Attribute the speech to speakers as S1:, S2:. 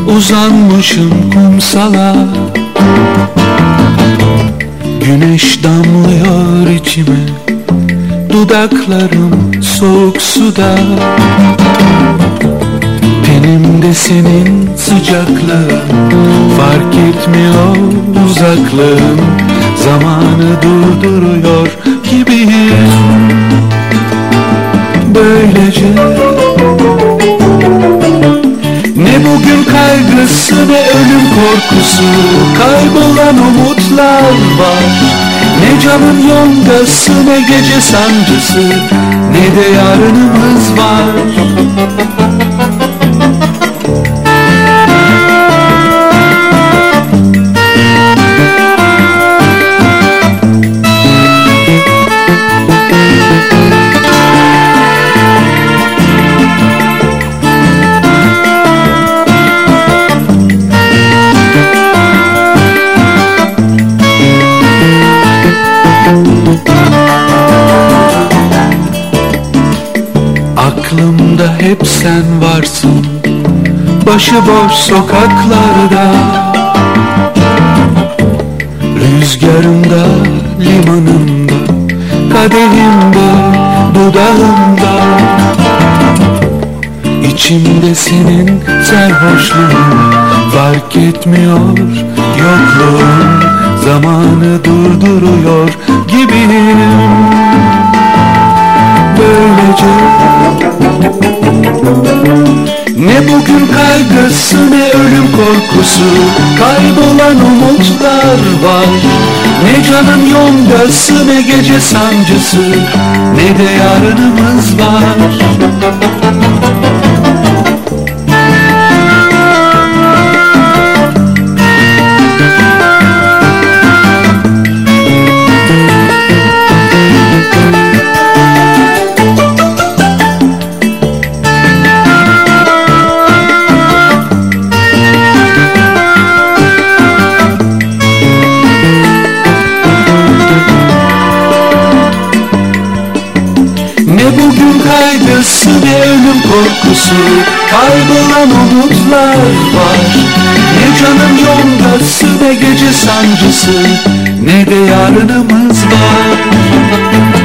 S1: Uzanmışım kumsala, güneş damlıyor içime, dudaklarım soğuk suda. Tenimde senin sıcaklığın, fark etmiyor uzaklığın. Zamanı durduruyor gibiyim. Böylece ne bugün kaygısı ne ölüm korkusu, kaybolan umutlar var. Ne canın yongası ne gece sancısı, ne de yarınımız var. Aklımda hep sen varsın, başıboş sokaklarda. Rüzgarımda, limanımda, kadehimde, dudağımda. İçimde senin sarhoşluğun, fark etmiyor yokluğun. Zamanı durduruyor gibiyim. Böylece ne bugün kaygısı ne ölüm korkusu, kaybolan umutlar var. Ne canın yongası ne gece sancısı, ne de yarınımız var. Ne bugün kaygısı ne ölüm korkusu, kaybolan umutlar var. Ne canın yongası ne gece sancısı, ne de yarınımız var.